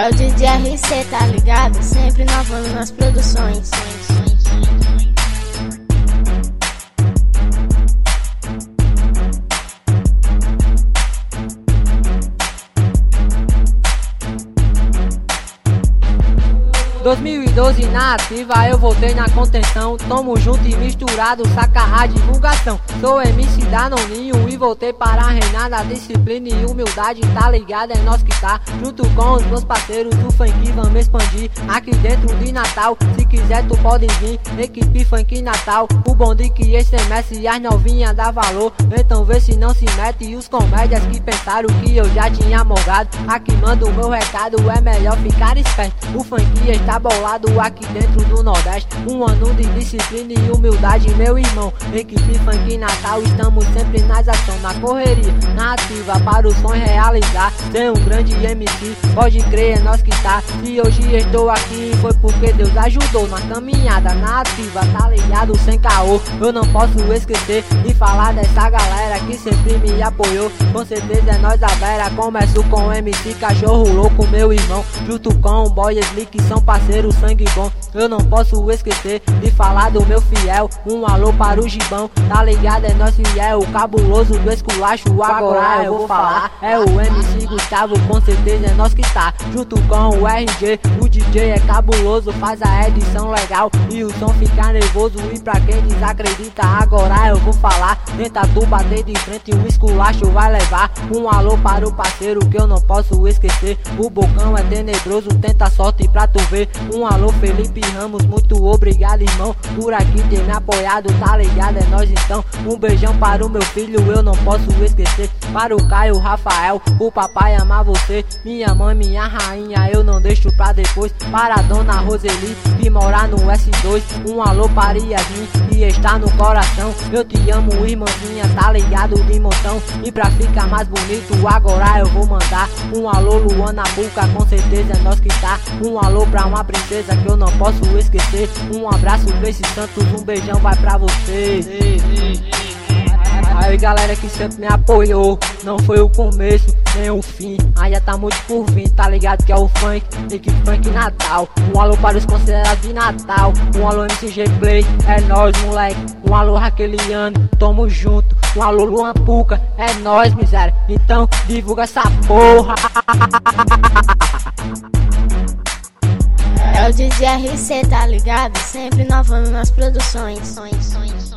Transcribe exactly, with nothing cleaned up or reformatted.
É o D J R C, tá ligado? Sempre inovando nas produções. dois mil e doze na ativa, eu voltei na contenção. Tamo junto e misturado, saca a divulgação. Sou M C Danoninho e voltei para reinar na disciplina e humildade. Tá ligado? É nós que tá junto com os meus parceiros do funk. Vamos expandir aqui dentro de Natal. Se quiser tu pode vir, equipe funk Natal. O bonde que estremece e as novinhas dá valor. Então vê se não se mete. E os comédias que pensaram que eu já tinha morgado. Aqui manda o meu recado, é melhor ficar esperto. O funk está bolado aqui dentro do Nordeste. Um ano de disciplina e humildade, meu irmão. Equipe funk Natal, estamos sempre nas ações, na correria, na ativa para o sonho realizar. Ser um grande M C, pode crer, é nós que tá. Se hoje estou aqui foi porque Deus ajudou na caminhada, na ativa, tá ligado, sem caô. Eu não posso esquecer de falar dessa galera que sempre me apoiou. Com certeza é nós a Vera. Começo com M C Cachorro Louco, meu irmão, junto com o Boy Slick, são parceiro, sangue bom. Eu não posso esquecer de falar do meu fiel. Um alô para o Gibão, tá ligado? É nós fiel, o cabuloso do esculacho. Agora eu vou falar, é o M C Gustavo, com certeza é nós que tá junto com o R G. O D J é cabuloso, faz a edição legal e o som fica nervoso. E pra quem desacredita, agora eu vou falar. Tenta tu bater de frente, o esculacho vai levar. Um alô para o parceiro que eu não posso esquecer. O bocão é tenebroso, tenta sorte pra tu ver. Um alô Felipe Ramos, muito obrigado irmão por aqui ter me apoiado, tá ligado? É nós então. Um beijão para o meu filho, eu não posso esquecer. Para o Caio Rafael, o papai ama você. Minha mãe, minha rainha, eu não deixo pra depois. Para a dona Roseli, que mora no S dois. Um alô para Yasmin, que está no coração. Eu te amo irmãzinha, tá ligado de montão. E pra ficar mais bonito, agora eu vou mandar um alô Luana Buca, com certeza é nós que tá. Um alô pra uma princesa que eu não posso esquecer. Um abraço Grace Santos, um beijão vai pra vocês. Aí galera que sempre me apoiou, não foi o começo nem o fim, ainda tá muito por vir, tá ligado que é o funk, equipe funk Natal. Um alô para os considerados de Natal, um alô M C G Play, é nóis moleque. Um alô Raqueliano, tamo junto. Um alô Luan Puca, é nóis miséria, então divulga essa porra. É o D J R C, tá ligado? Sempre inovando nas produções.